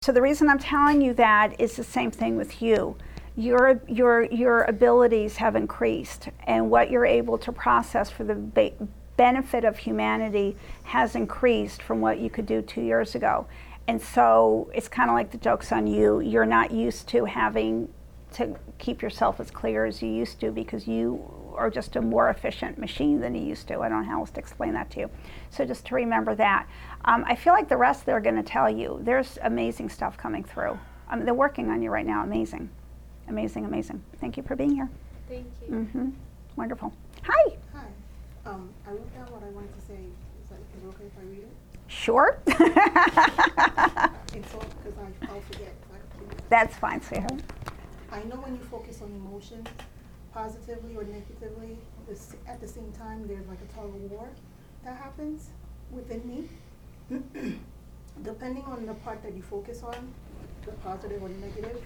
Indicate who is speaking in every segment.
Speaker 1: So the reason I'm telling you that is the same thing with you. Your abilities have increased, and what you're able to process for the benefit of humanity has increased from what you could do 2 years ago. And so it's kind of like the joke's on you. You're not used to having to keep yourself as clear as you used to, because you are just a more efficient machine than you used to. I don't know how else to explain that to you. So just to remember that. I feel like the rest they're going to tell you. There's amazing stuff coming through. They're working on you right now. Amazing. Amazing, amazing. Thank you for being here.
Speaker 2: Thank you.
Speaker 1: Mm-hmm. Wonderful. Hi.
Speaker 3: Hi. I wrote down what I wanted to say. Is it okay if I read it?
Speaker 1: Sure.
Speaker 3: It's all because I'll forget.
Speaker 1: That's fine, sweetheart.
Speaker 3: I know when you focus on emotions, positively or negatively, at the same time, there's like a tug of war that happens within me. Depending on the part that you focus on, the positive or the negative,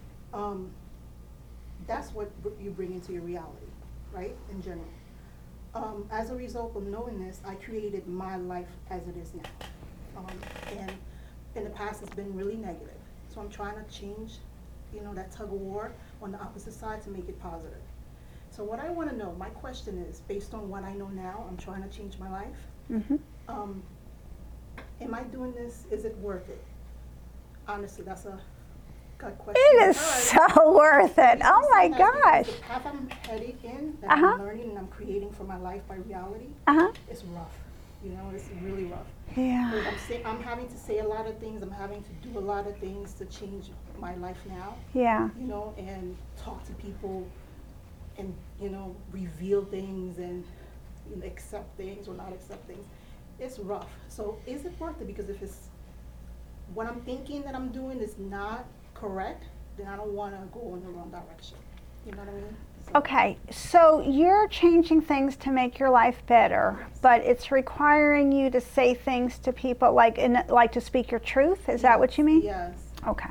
Speaker 3: that's what you bring into your reality, right, in general. As a result of knowing this, I created my life as it is now. And in the past, it's been really negative. So I'm trying to change, that tug of war on the opposite side to make it positive. So what I want to know, my question is, based on what I know now, I'm trying to change my life.
Speaker 1: Mm-hmm.
Speaker 3: Am I doing this? Is it worth it? Honestly, that's a good question.
Speaker 1: It is so worth it. Oh my gosh.
Speaker 3: The path I'm headed in, that
Speaker 1: Uh-huh.
Speaker 3: I'm learning and I'm creating for my life by reality,
Speaker 1: Uh-huh.
Speaker 3: it's rough. It's really rough.
Speaker 1: Yeah.
Speaker 3: I'm having to say a lot of things. I'm having to do a lot of things to change my life now.
Speaker 1: Yeah.
Speaker 3: And talk to people and, reveal things and accept things or not accept things. It's rough. So is it worth it? Because if it's what I'm thinking that I'm doing is not correct, then I don't want to go in the wrong direction. You know what I mean?
Speaker 1: Okay, so you're changing things to make your life better, but it's requiring you to say things to people, like to speak your truth. Is that what you mean?
Speaker 3: Yes.
Speaker 1: Okay.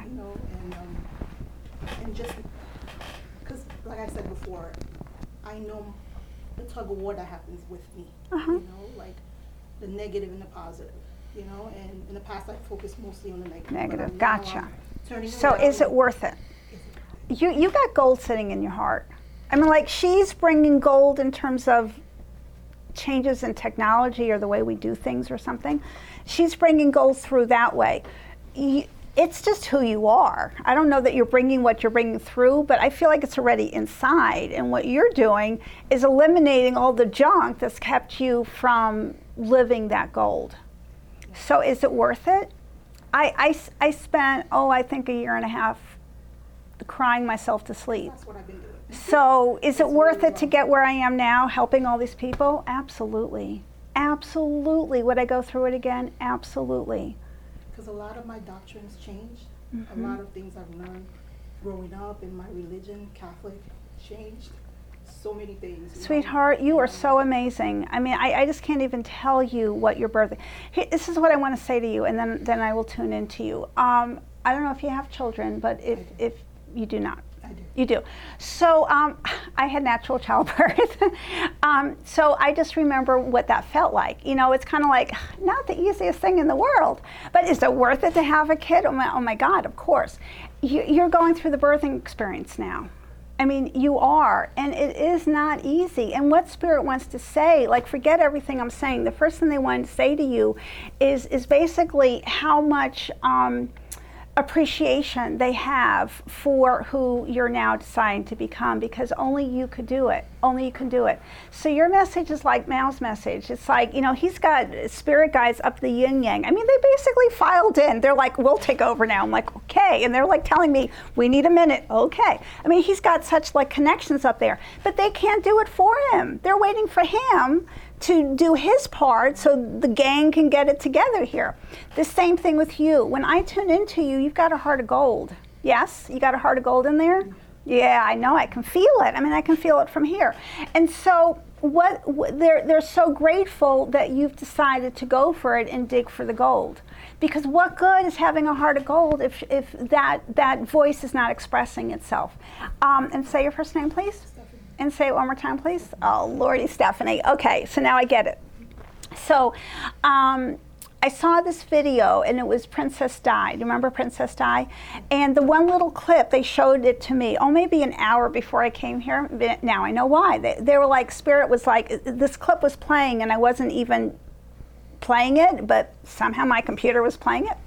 Speaker 3: And just because, like I said before, I know the tug of war that happens with me.
Speaker 1: Uh-huh.
Speaker 3: Like the negative and the positive. And in the past I focused mostly on the negative.
Speaker 1: Negative.
Speaker 3: Now
Speaker 1: Gotcha.
Speaker 3: I'm turning
Speaker 1: So
Speaker 3: around.
Speaker 1: is it worth it? You got gold sitting in your heart. I mean, like, she's bringing gold in terms of changes in technology or the way we do things or something. She's bringing gold through that way. It's just who you are. I don't know that you're bringing what you're bringing through, but I feel like it's already inside. And what you're doing is eliminating all the junk that's kept you from living that gold. So is it worth it? I spent, I think a year and a half crying myself to sleep.
Speaker 3: That's what I've been doing.
Speaker 1: So is it worth
Speaker 3: really
Speaker 1: it to get where I am now, helping all these people? Absolutely. Absolutely. Would I go through it again? Absolutely.
Speaker 3: Because a lot of my doctrines changed.
Speaker 1: Mm-hmm.
Speaker 3: A lot of things I've learned growing up in my religion, Catholic, changed. So many things.
Speaker 1: Sweetheart, you are so amazing. I mean, I just can't even tell you what your birthday. This is what I want to say to you, and then I will tune into you. I don't know if you have children, but if you do not.
Speaker 3: I do.
Speaker 1: You do. So I had natural childbirth. So I just remember what that felt like. It's kind of like, not the easiest thing in the world, but is it worth it to have a kid? Oh my God, of course. You're going through the birthing experience now. I mean, you are, and it is not easy. And what Spirit wants to say, like, forget everything I'm saying. The first thing they want to say to you is basically how much appreciation they have for who you're now deciding to become, because only you could do it. Only you can do it. So your message is like Mal's message. It's like, he's got spirit guides up the yin yang. I mean, they basically filed in. They're like, we'll take over now. I'm like, okay. And they're like telling me, we need a minute. Okay. I mean, he's got such like connections up there, but they can't do it for him. They're waiting for him to do his part so the gang can get it together here. The same thing with you. When I tune into you, you've got a heart of gold. Yes? You got a heart of gold in there? Yeah, I know. I can feel it. I mean, I can feel it from here. And so they're so grateful that you've decided to go for it and dig for the gold. Because what good is having a heart of gold if that voice is not expressing itself? And say your first name, please. And say it one more time, please. Oh, Lordy, Stephanie. Okay, so now I get it. So I saw this video, and it was Princess Di. Do you remember Princess Di? And the one little clip, they showed it to me, maybe an hour before I came here. Now I know why. They were like, Spirit was like, this clip was playing, and I wasn't even playing it, but somehow my computer was playing it.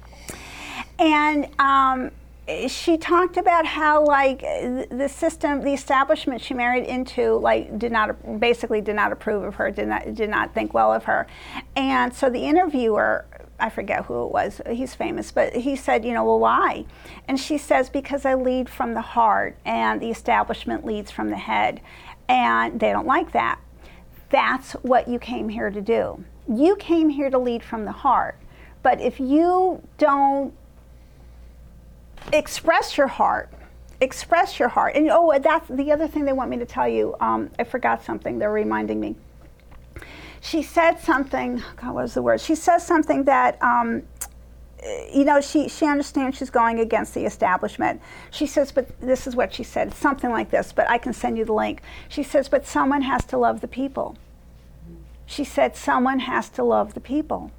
Speaker 1: And she talked about how, like, the system, the establishment she married into, like, basically did not approve of her, did not think well of her. And so the interviewer, I forget who it was, he's famous, but he said, you know, well, why? And she says, because I lead from the heart, and the establishment leads from the head, and they don't like that. That's what you came here to do. You came here to lead from the heart. But if you don't express your heart. And that's the other thing they want me to tell you. I forgot something. They're reminding me. She said something. God, what was the word? She says something that, you know, she understands she's going against the establishment. She says, but this is what she said. Something like this, but I can send you the link. She says, but someone has to love the people. She said, someone has to love the people.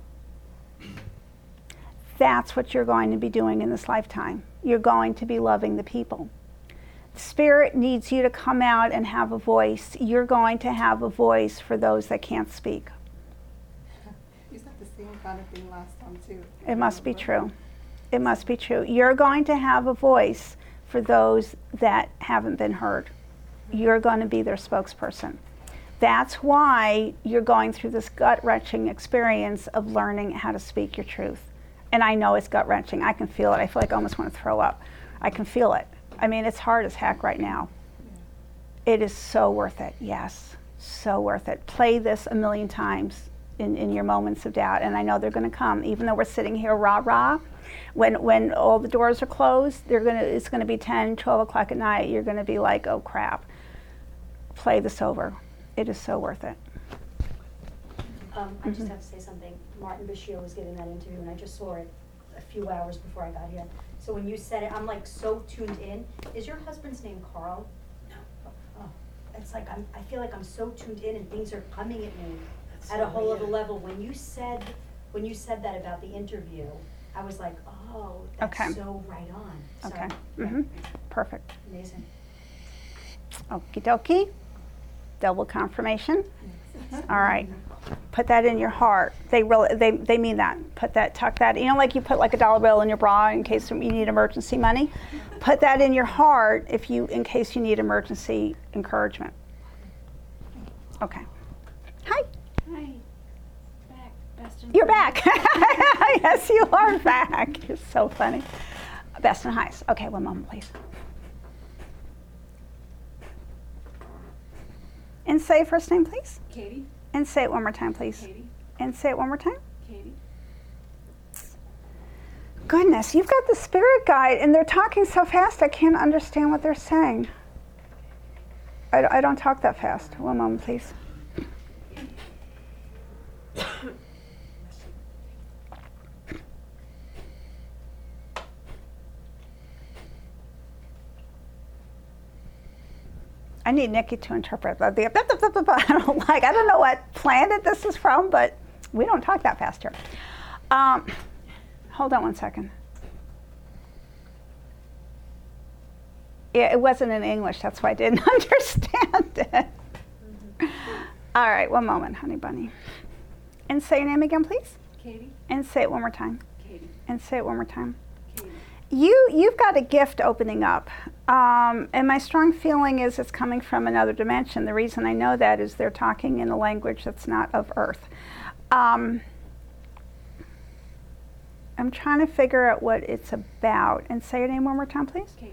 Speaker 1: That's what you're going to be doing in this lifetime. You're going to be loving the people. Spirit needs you to come out and have a voice. You're going to have a voice for those that can't speak.
Speaker 3: You said the same kind of thing last time too.
Speaker 1: It must be true. It must be true. You're going to have a voice for those that haven't been heard. You're going to be their spokesperson. That's why you're going through this gut-wrenching experience of learning how to speak your truth. And I know it's gut-wrenching. I can feel it. I feel like I almost want to throw up. I can feel it. I mean, it's hard as heck right now. It is so worth it. Yes, so worth it. Play this a million times in your moments of doubt, and I know they're going to come. Even though we're sitting here rah-rah, when all the doors are closed, it's going to be 10, 12 o'clock at night. You're going to be like, oh, crap. Play this over. It is so worth it.
Speaker 2: I just have to say something. Martin Bashir was giving that interview, and I just saw it a few hours before I got here. So when you said it, I'm like so tuned in. Is your husband's name Carl? No. Oh, it's like I feel like I'm so tuned in, and things are coming at me at a whole other level. When you said that about the interview, I was like, oh, that's so right on. So,
Speaker 1: Okay.
Speaker 2: yeah.
Speaker 1: Perfect.
Speaker 2: Amazing.
Speaker 1: Okie dokie. Double confirmation. All right. Put that in your heart. They mean that. Put that, tuck that. You know, like you put like a dollar bill in your bra in case you need emergency money. Put that in your heart in case you need emergency encouragement. Okay. Hi.
Speaker 4: Hi. Back. Best and
Speaker 1: You're back. Yes, you are back. You're so funny. Best and highs. Okay, one moment, please. And say first name, please.
Speaker 4: Katie.
Speaker 1: And say it one more time, please.
Speaker 4: Katie.
Speaker 1: And say it one more time.
Speaker 4: Katie.
Speaker 1: Goodness, you've got the spirit guide, and they're talking so fast I can't understand what they're saying. I don't talk that fast. One moment, please. I need Nikki to interpret. I don't know what planet this is from, but we don't talk that fast here. Hold on one second. Yeah, it wasn't in English, that's why I didn't understand it. All right, one moment, honey bunny. And say your name again, please.
Speaker 4: Katie.
Speaker 1: And say it one more time.
Speaker 4: Katie.
Speaker 1: And say it one more time.
Speaker 4: Katie.
Speaker 1: You've got a gift opening up, and my strong feeling is it's coming from another dimension. The reason I know that is they're talking in a language that's not of Earth. I'm trying to figure out what it's about. And say your name one more time, please.
Speaker 4: Katie.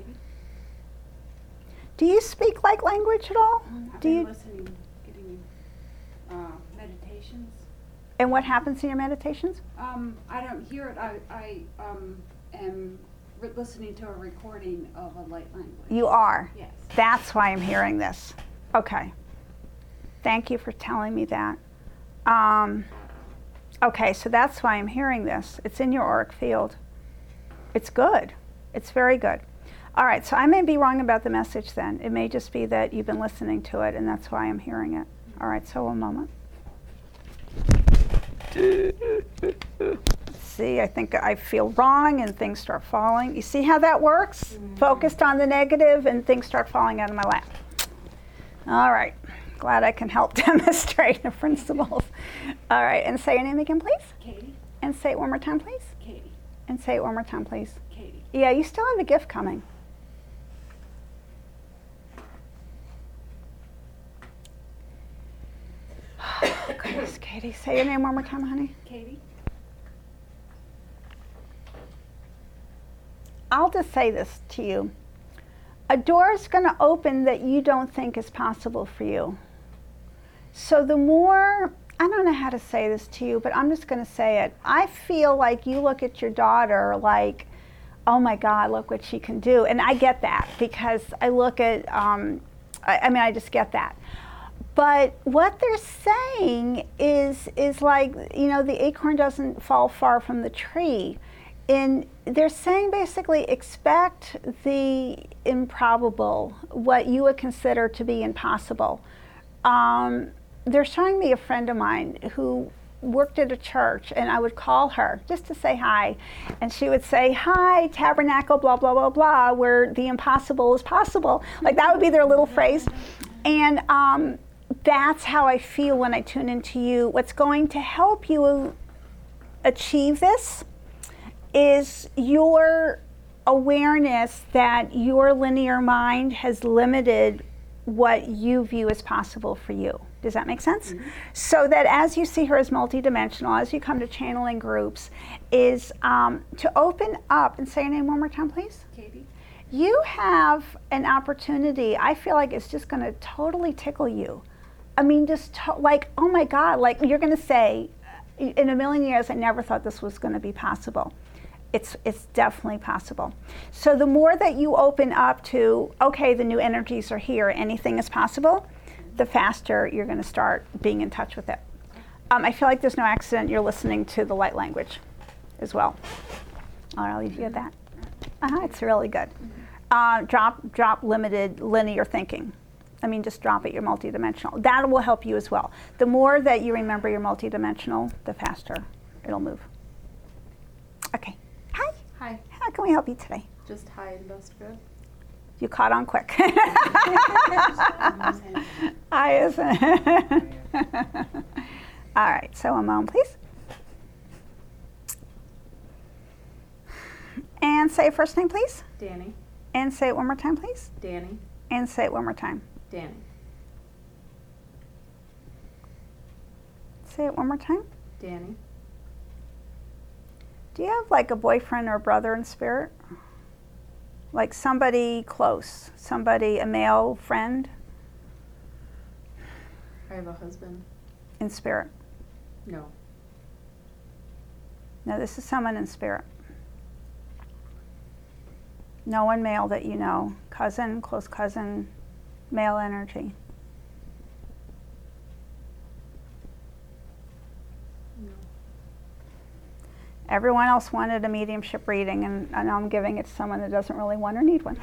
Speaker 1: Do you speak like language at all?
Speaker 4: I've
Speaker 1: Do
Speaker 4: been
Speaker 1: you?
Speaker 4: listening, getting meditations.
Speaker 1: And what happens in your meditations?
Speaker 4: I don't hear it. I am listening to a recording of a light language.
Speaker 1: You are.
Speaker 4: Yes.
Speaker 1: That's why I'm hearing this. Okay. Thank you for telling me that. Okay, so that's why I'm hearing this. It's in your auric field. It's good. It's very good. All right, so I may be wrong about the message then. It may just be that you've been listening to it, and that's why I'm hearing it. All right, so one moment. See, I think I feel wrong and things start falling. You see how that works? Focused on the negative and things start falling out of my lap. All right. Glad I can help demonstrate the principles. All right. And say your name again, please.
Speaker 4: Katie,
Speaker 1: And say it one more time, please.
Speaker 4: Katie,
Speaker 1: And say it one more time, please.
Speaker 4: Katie.
Speaker 1: Yeah, you still have a gift coming. Goodness, Katie, say your name one more time, honey.
Speaker 4: Katie,
Speaker 1: I'll just say this to you. A door is going to open that you don't think is possible for you. So the more, I don't know how to say this to you, but I'm just going to say it. I feel like you look at your daughter like, oh my God, look what she can do. And I get that because I look at, I just get that. But what they're saying is like, you know, the acorn doesn't fall far from the tree. And they're saying basically expect the improbable, what you would consider to be impossible. They're showing me a friend of mine who worked at a church, and I would call her just to say hi. And she would say, hi, tabernacle, blah, blah, blah, blah, where the impossible is possible. Like that would be their little phrase. And that's how I feel when I tune into you. What's going to help you achieve this is your awareness that your linear mind has limited what you view as possible for you. Does that make sense? Mm-hmm. So that as you see her as multidimensional, as you come to channeling groups, is to open up and say your name one more time, please.
Speaker 4: Katie.
Speaker 1: You have an opportunity. I feel like it's just going to totally tickle you. I mean, just like, oh my God, like you're going to say, in a million years, I never thought this was going to be possible. It's definitely possible. So the more that you open up to, okay, the new energies are here, anything is possible, the faster you're going to start being in touch with it. I feel like there's no accident you're listening to the light language as well. All right, I'll leave you at that. It's really good. Drop limited linear thinking. I mean, just drop it, you're multidimensional. That will help you as well. The more that you remember you're multidimensional, the faster it'll move. Okay. Hi.
Speaker 5: Hi.
Speaker 1: How can we help you today?
Speaker 5: Just hi and best good.
Speaker 1: You caught on quick. Hi, isn't it? All right, so a moment, please. And say your first name, please.
Speaker 5: Danny.
Speaker 1: And say it one more time, please.
Speaker 5: Danny.
Speaker 1: And say it one more time.
Speaker 5: Danny.
Speaker 1: Say it one more time.
Speaker 5: Danny.
Speaker 1: Do you have like a boyfriend or a brother in spirit? Like somebody close, a male friend
Speaker 5: I have a husband.
Speaker 1: in spirit?
Speaker 5: No.
Speaker 1: No, this is someone in spirit. No one male that you know. Cousin, close cousin, male energy.
Speaker 5: No.
Speaker 1: Everyone else wanted a mediumship reading, and I'm giving it to someone that doesn't really want or need one.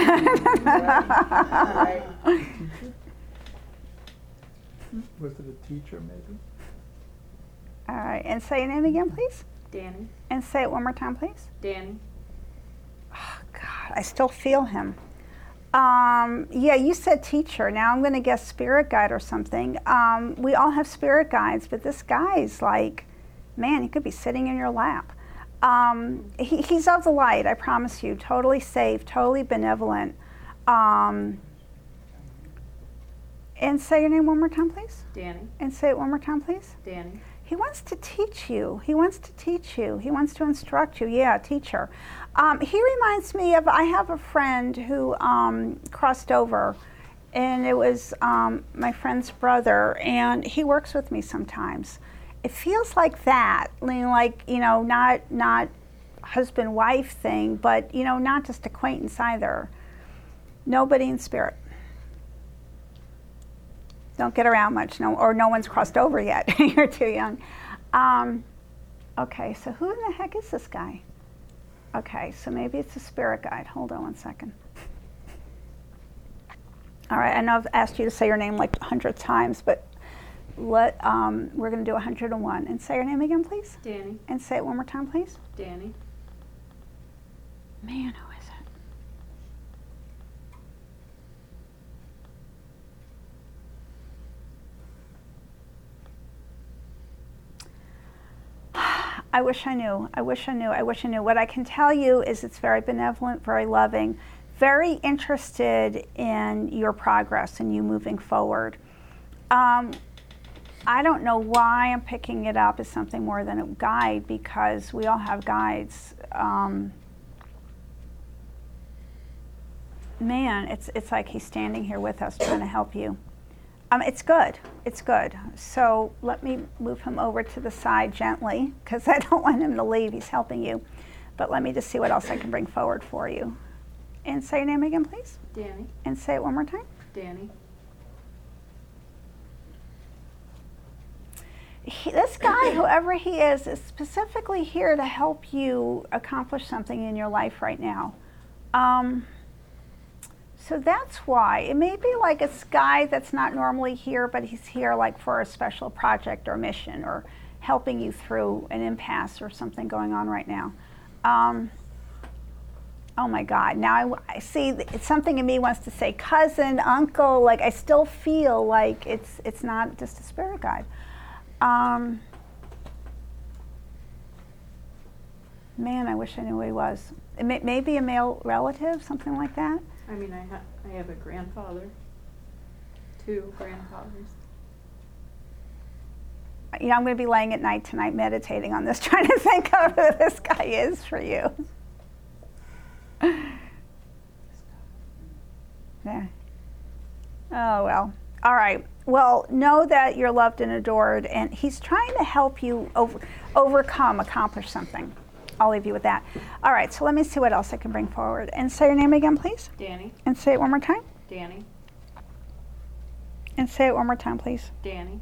Speaker 6: Was it a teacher, maybe?
Speaker 1: All right, and say your name again, please.
Speaker 5: Danny.
Speaker 1: And say it one more time, please.
Speaker 5: Danny.
Speaker 1: Oh, God, I still feel him. Yeah, you said teacher. Now I'm going to guess spirit guide or something. We all have spirit guides, but this guy's like, man, he could be sitting in your lap. He's of the light, I promise you. Totally safe, totally benevolent. And say your name one more time, please.
Speaker 5: Danny.
Speaker 1: And say it one more time, please.
Speaker 5: Danny.
Speaker 1: He wants to teach you. He wants to teach you. He wants to instruct you. Yeah, teacher. He reminds me of, I have a friend who crossed over, and it was my friend's brother, and he works with me sometimes. It feels like that, like, you know, not husband-wife thing, but, you know, not just acquaintance either. Nobody in spirit. Don't get around much, or no one's crossed over yet. You're too young. Okay, so who in the heck is this guy? Okay, so maybe it's a spirit guide. Hold on one second. All right, I know I've asked you to say your name like 100 times, but we're going to do 101. And say your name again, please.
Speaker 5: Danny.
Speaker 1: And say it one more time, please.
Speaker 5: Danny.
Speaker 1: Man, who is it? I wish I knew. I wish I knew. I wish I knew. What I can tell you is it's very benevolent, very loving, very interested in your progress and you moving forward. I don't know why I'm picking it up as something more than a guide, because we all have guides. Man, it's like he's standing here with us trying to help you. It's good. It's good. So let me move him over to the side gently, because I don't want him to leave. He's helping you. But let me just see what else I can bring forward for you. And say your name again, please.
Speaker 5: Danny.
Speaker 1: And say it one more time.
Speaker 5: Danny.
Speaker 1: This guy, whoever he is specifically here to help you accomplish something in your life right now. So that's why. It may be like a guy that's not normally here, but he's here like for a special project or mission or helping you through an impasse or something going on right now. Oh my God, now I see it's something in me wants to say cousin, uncle, like I still feel like it's not just a spirit guide. Man, I wish I knew who he was. Maybe a male relative, something like that.
Speaker 5: I mean, I have a grandfather. 2 grandfathers.
Speaker 1: You know, I'm going to be laying at night tonight meditating on this, trying to think of who this guy is for you. Yeah. Oh, well. All right. Well, know that you're loved and adored, and he's trying to help you accomplish something. I'll leave you with that. All right, so let me see what else I can bring forward. And say your name again, please.
Speaker 5: Danny.
Speaker 1: And say it one more time.
Speaker 5: Danny.
Speaker 1: And say it one more time, please.
Speaker 5: Danny.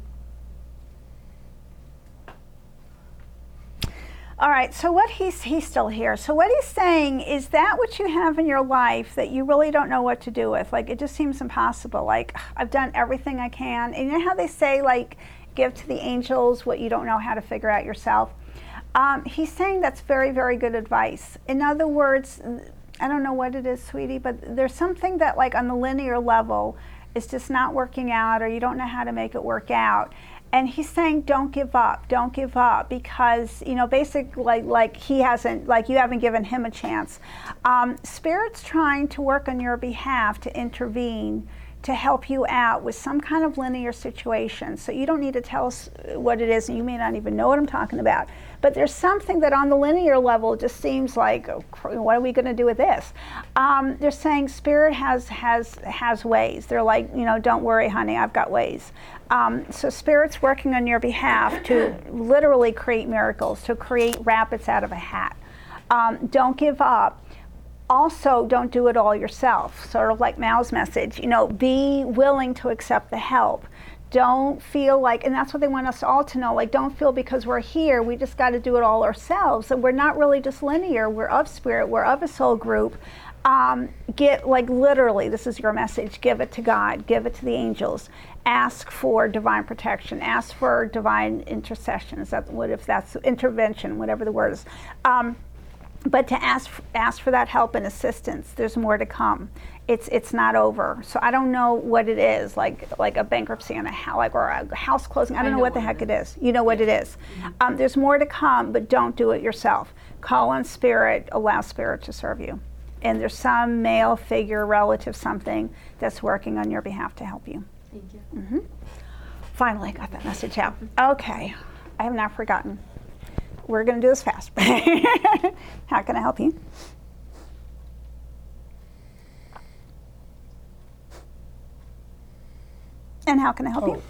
Speaker 1: All right, so what he's still here. So what he's saying is that what you have in your life that you really don't know what to do with. Like, it just seems impossible. Like, I've done everything I can. And you know how they say, like, give to the angels what you don't know how to figure out yourself? He's saying that's very, very good advice. In other words, I don't know what it is, sweetie, but there's something that, like, on the linear level is just not working out, or you don't know how to make it work out. And he's saying, don't give up, because, you know, basically, like he hasn't, like you haven't given him a chance. Spirit's trying to work on your behalf to intervene, to help you out with some kind of linear situation. So you don't need to tell us what it is, and you may not even know what I'm talking about. But there's something that on the linear level just seems like, oh, what are we going to do with this? They're saying Spirit has ways. They're like, you know, don't worry, honey, I've got ways. So Spirit's working on your behalf to literally create miracles, to create rabbits out of a hat. Don't give up. Also, don't do it all yourself, sort of like Mal's message. You know, be willing to accept the help. Don't feel like, and that's what they want us all to know, like, don't feel because we're here, we just got to do it all ourselves. And we're not really just linear, we're of Spirit, we're of a soul group. Get, like, literally, this is your message, give it to God, give it to the angels. Ask for divine protection, ask for divine intercession. Is that what, if that's intervention, whatever the word is. But to ask for that help and assistance. There's more to come. It's not over. So I don't know what it is, like a bankruptcy on a house, or a house closing. I don't know what the heck it is. You know what it is. There's more to come, but don't do it yourself. Call on Spirit, allow Spirit to serve you. And there's some male figure, relative, something that's working on your behalf to help you.
Speaker 5: Thank you.
Speaker 1: Finally, I got that message out. Okay, I have not forgotten. We're going to do this fast. How can I help you? And how can I help you?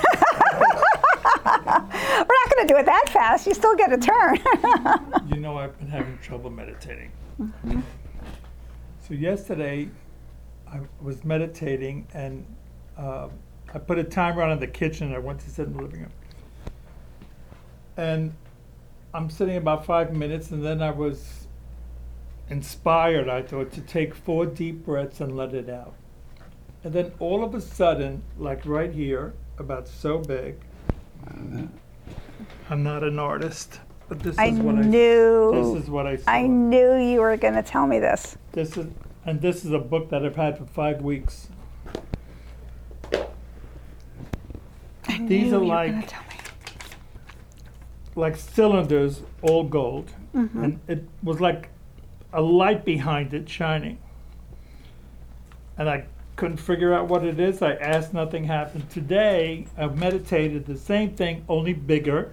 Speaker 1: We're not going to do it that fast. You still get a turn.
Speaker 6: You know, I've been having trouble meditating. So yesterday, I was meditating, and I put a timer on in the kitchen, and I went to sit in the living room. And I'm sitting about 5 minutes, and then I was inspired, I thought, to take 4 deep breaths and let it out. And then all of a sudden, like right here, about so big, I'm not an artist, but this
Speaker 1: I
Speaker 6: is what
Speaker 1: knew.
Speaker 6: This is what I saw.
Speaker 1: I knew you were going to tell me this.
Speaker 6: This is a book that I've had for 5 weeks.
Speaker 1: I
Speaker 6: These
Speaker 1: knew
Speaker 6: are
Speaker 1: you were
Speaker 6: like-
Speaker 1: going to tell me.
Speaker 6: Like cylinders, all gold, and it was like a light behind it shining. And I couldn't figure out what it is. I asked, nothing happened. Today, I've meditated the same thing, only bigger,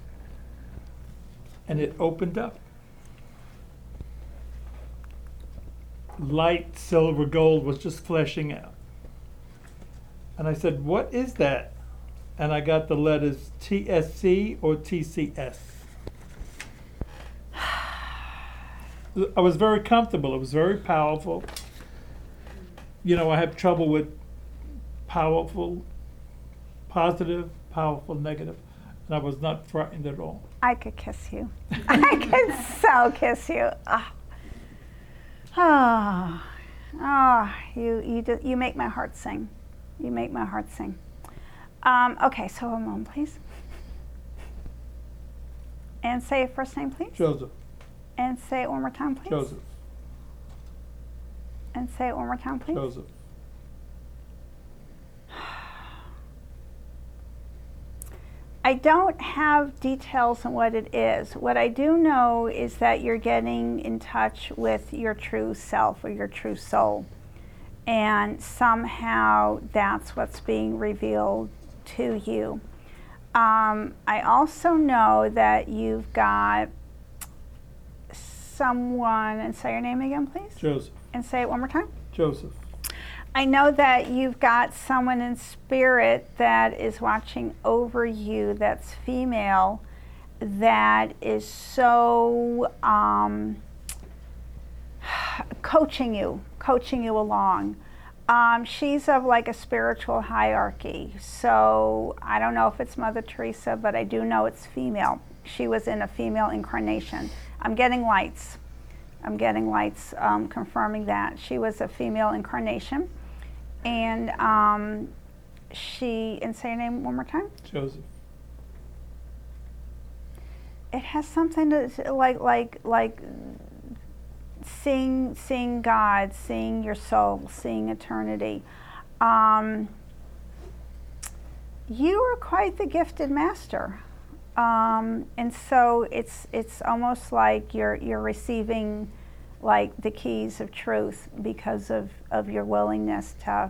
Speaker 6: and it opened up. Light silver gold was just flashing out. And I said, what is that? And I got the letters TSC or TCS. I was very comfortable. It was very powerful. You know, I have trouble with powerful, positive, powerful, negative. And I was not frightened at all.
Speaker 1: I could kiss you. I could so kiss you. You make my heart sing. You make my heart sing. Okay, so a moment, please. And say your first name, please.
Speaker 6: Joseph.
Speaker 1: And say it one more time, please.
Speaker 6: Joseph.
Speaker 1: And say it one more time, please.
Speaker 6: Joseph.
Speaker 1: I don't have details on what it is. What I do know is that you're getting in touch with your true self or your true soul. And somehow that's what's being revealed to you. I also know that you've got someone, and say your name again, please.
Speaker 6: Joseph.
Speaker 1: And say it one more time.
Speaker 6: Joseph.
Speaker 1: I know that you've got someone in spirit that is watching over you, that's female, that is so coaching you along. She's of like a spiritual hierarchy. So I don't know if it's Mother Teresa, but I do know it's female. She was in a female incarnation. I'm getting lights confirming that. She was a female incarnation. And and say your name one more time.
Speaker 6: Joseph.
Speaker 1: It has something to like seeing God, seeing your soul, seeing eternity. You are quite the gifted master, and so it's almost like you're receiving like the keys of truth because of your willingness to,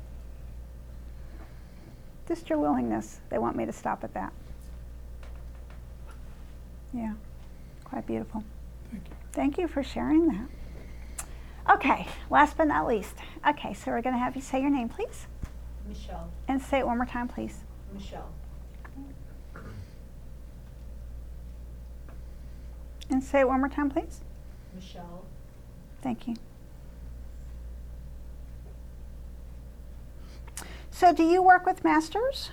Speaker 1: just your willingness. They want me to stop at that. Yeah, quite beautiful.
Speaker 6: Thank you.
Speaker 1: Thank you for sharing that. Okay, last but not least. Okay, so we're going to have you say your name, please.
Speaker 2: Michelle.
Speaker 1: And say it one more time, please.
Speaker 2: Michelle.
Speaker 1: And say it one more time, please.
Speaker 2: Michelle.
Speaker 1: Thank you. So do you work with masters?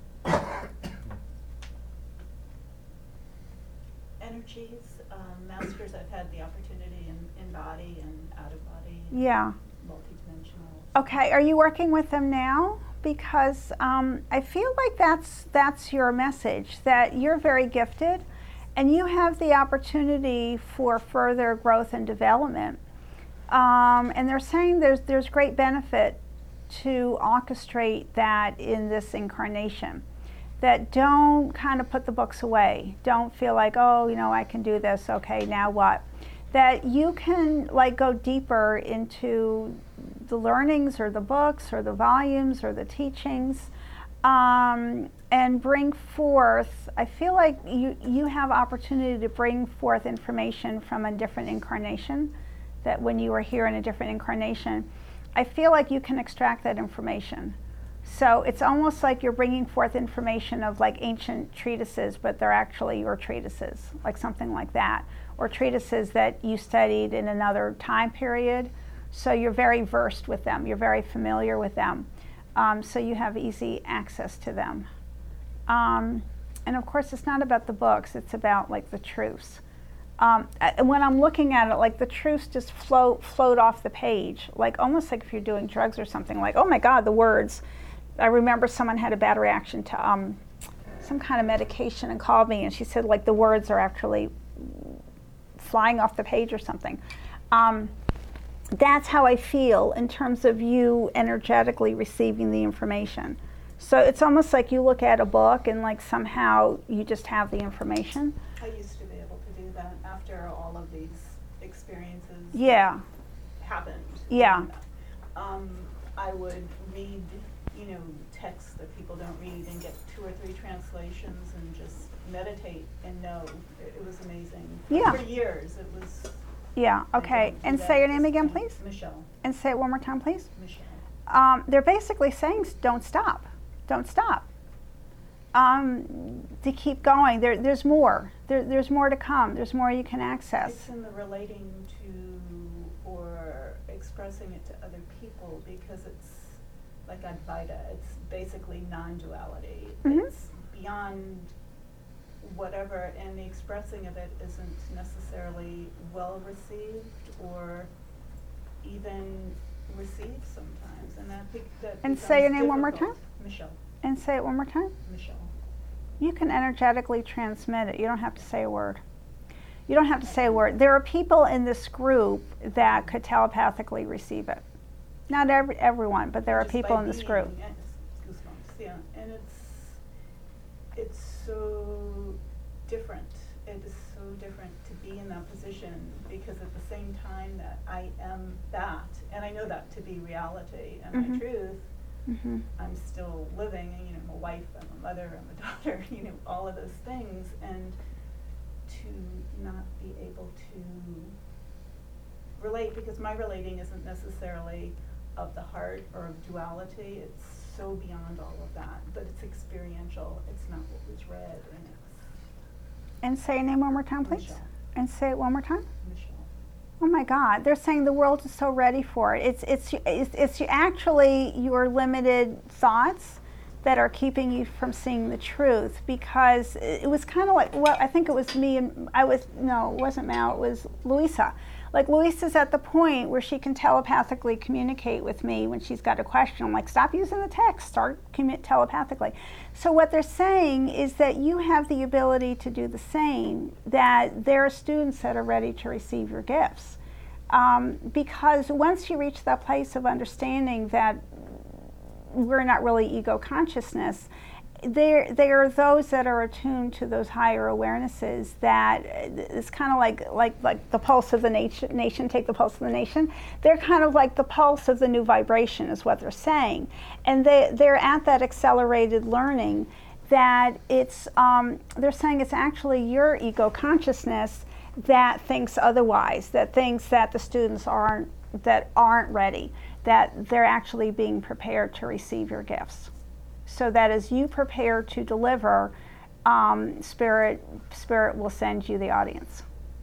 Speaker 7: Energies, masters, I've had the opportunity in body and out of body,
Speaker 1: Yeah.
Speaker 7: multidimensional.
Speaker 1: Okay, are you working with them now? Because I feel like that's your message, that you're very gifted and you have the opportunity for further growth and development. And they're saying there's great benefit to orchestrate that in this incarnation. That don't kind of put the books away. Don't feel like, oh, I can do this, okay, now what? That you can like go deeper into the learnings or the books or the volumes or the teachings, and bring forth, I feel like you have opportunity to bring forth information from a different incarnation, that when you were here in a different incarnation, I feel like you can extract that information. So it's almost like you're bringing forth information of like ancient treatises, but they're actually your treatises, like something like that. Or treatises that you studied in another time period. So you're very versed with them, you're very familiar with them. So you have easy access to them. And of course, it's not about the books, it's about like the truths. When I'm looking at it, like the truths just float off the page, like almost like if you're doing drugs or something, like, oh my God, the words. I remember someone had a bad reaction to some kind of medication and called me, and she said like the words are actually flying off the page or something. That's how I feel in terms of you energetically receiving the information. So it's almost like you look at a book and like somehow you just have the information.
Speaker 7: I used to be able to do that after all of these experiences
Speaker 1: Yeah,
Speaker 7: happened.
Speaker 1: Yeah.
Speaker 7: And, I would read, texts that people don't read and get 2 or 3 translations and just meditate and know. It was amazing.
Speaker 1: Yeah.
Speaker 7: For years, it was.
Speaker 1: yeah,
Speaker 7: I
Speaker 1: okay.
Speaker 7: don't do
Speaker 1: And
Speaker 7: that
Speaker 1: say
Speaker 7: at
Speaker 1: your name
Speaker 7: this
Speaker 1: again,
Speaker 7: point.
Speaker 1: please.
Speaker 7: Michelle.
Speaker 1: And say it one more time, please.
Speaker 7: Michelle.
Speaker 1: They're basically saying don't stop. Don't stop. To keep going. There's more. There's more to come. There's more you can access.
Speaker 7: It's in the relating to or expressing it to other people, because it's like Advaita. It's basically non-duality.
Speaker 1: Mhm.
Speaker 7: It's beyond whatever, and the expressing of it isn't necessarily well received or even received sometimes, and I think that
Speaker 1: And say your
Speaker 7: becomes
Speaker 1: name one more
Speaker 7: difficult. Michelle.
Speaker 1: And say it one more time.
Speaker 7: Michelle.
Speaker 1: You can energetically transmit it. You don't have to say a word. You don't have to say a word. There are people in this group that could telepathically receive it. Not everyone, but there are
Speaker 7: Just
Speaker 1: people
Speaker 7: by
Speaker 1: in this
Speaker 7: being,
Speaker 1: group.
Speaker 7: yes, goosebumps, yeah, and it's so different. It is so different to be in that position, because at the same time that I am that, and I know that to be reality and my
Speaker 1: Mhm.
Speaker 7: truth,
Speaker 1: Mhm.
Speaker 7: I'm still living, I'm a wife, I'm a mother, I'm a daughter, all of those things, and to not be able to relate, because my relating isn't necessarily of the heart or of duality, it's so beyond all of that, but it's experiential, it's not what was read, and
Speaker 1: And say your name one more time,
Speaker 7: it's
Speaker 1: please. And say it one more time.
Speaker 7: Michelle.
Speaker 1: Oh my God! They're saying the world is so ready for it. It's actually your limited thoughts that are keeping you from seeing the truth. Because it was kind of like, well, I think it was me and it wasn't Mal. It was Louisa. Like Louisa's at the point where she can telepathically communicate with me when she's got a question. I'm like, stop using the text, start telepathically. So what they're saying is that you have the ability to do the same, that there are students that are ready to receive your gifts. Because once you reach that place of understanding that we're not really ego consciousness, there are those that are attuned to those higher awarenesses that it's kind of like the pulse of the nation, take the pulse of the nation. They're kind of like the pulse of the new vibration is what they're saying. And they're at that accelerated learning that it's, they're saying it's actually your ego consciousness that thinks otherwise, that thinks that the students aren't ready, that they're actually being prepared to receive your gifts. So that as you prepare to deliver, Spirit will send you the audience.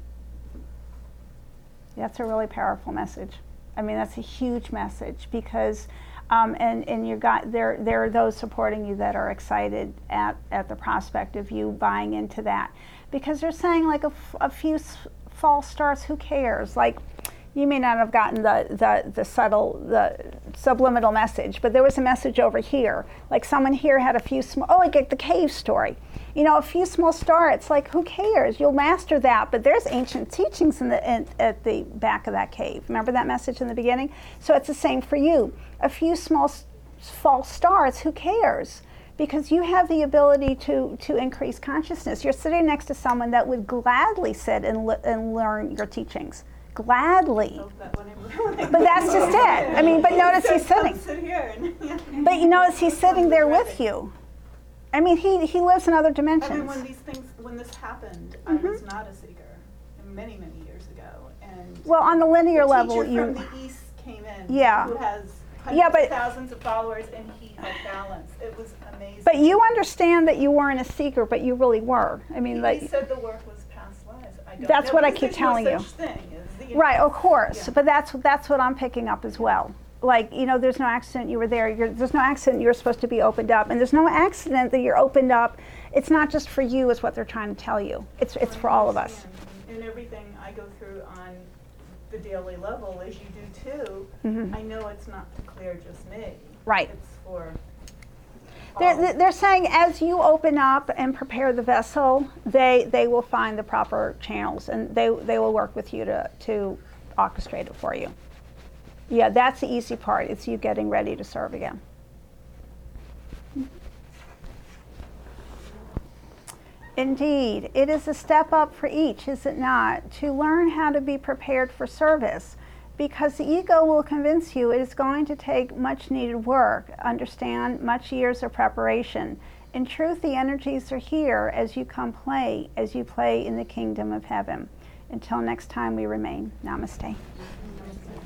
Speaker 1: That's a really powerful message. I mean, that's a huge message, because, and you got there are those supporting you that are excited at the prospect of you buying into that, because they're saying like a few false starts. Who cares? Like, you may not have gotten the subtle, the subliminal message, but there was a message over here. Like someone here had a few small, I get the cave story. A few small starts, like who cares? You'll master that, but there's ancient teachings at the back of that cave. Remember that message in the beginning? So it's the same for you. A few small false starts, who cares? Because you have the ability to increase consciousness. You're sitting next to someone that would gladly sit and learn your teachings. Gladly. But that's just it. I mean, but notice he's sitting.
Speaker 7: Sit here and
Speaker 1: But you notice he's sitting there with you. I mean, he lives in other dimensions.
Speaker 7: I mean, when this happened, I was not a seeker many, many years ago, and
Speaker 1: Well, on the linear
Speaker 7: the
Speaker 1: level,
Speaker 7: teacher
Speaker 1: you.
Speaker 7: from the East came in,
Speaker 1: Yeah.
Speaker 7: who has
Speaker 1: Yeah,
Speaker 7: hundreds
Speaker 1: but-
Speaker 7: of thousands of followers, and he had balance. It was amazing.
Speaker 1: But you understand that you weren't a seeker, but you really were. I mean,
Speaker 7: He
Speaker 1: like.
Speaker 7: said the work was past lives. I don't
Speaker 1: That's
Speaker 7: know,
Speaker 1: what I
Speaker 7: because
Speaker 1: keep
Speaker 7: there's
Speaker 1: telling
Speaker 7: no
Speaker 1: you.
Speaker 7: such thing as the
Speaker 1: Right, of course,
Speaker 7: Yeah.
Speaker 1: but that's what I'm picking up as well. Like, there's no accident you were there. There's no accident you're supposed to be opened up, and there's no accident that you're opened up. It's not just for you, is what they're trying to tell you. It's for all of us.
Speaker 7: And everything I go through on the daily level, as you do too,
Speaker 1: Mhm.
Speaker 7: I know it's not to clear just me.
Speaker 1: Right.
Speaker 7: It's for.
Speaker 1: They're saying as you open up and prepare the vessel, they will find the proper channels, and they will work with you to orchestrate it for you. Yeah, that's the easy part. It's you getting ready to serve again. Indeed, it is a step up for each, is it not, to learn how to be prepared for service, because the ego will convince you it is going to take much needed work, understand much years of preparation. In truth, the energies are here as you play in the kingdom of heaven. Until next time, we remain. Namaste.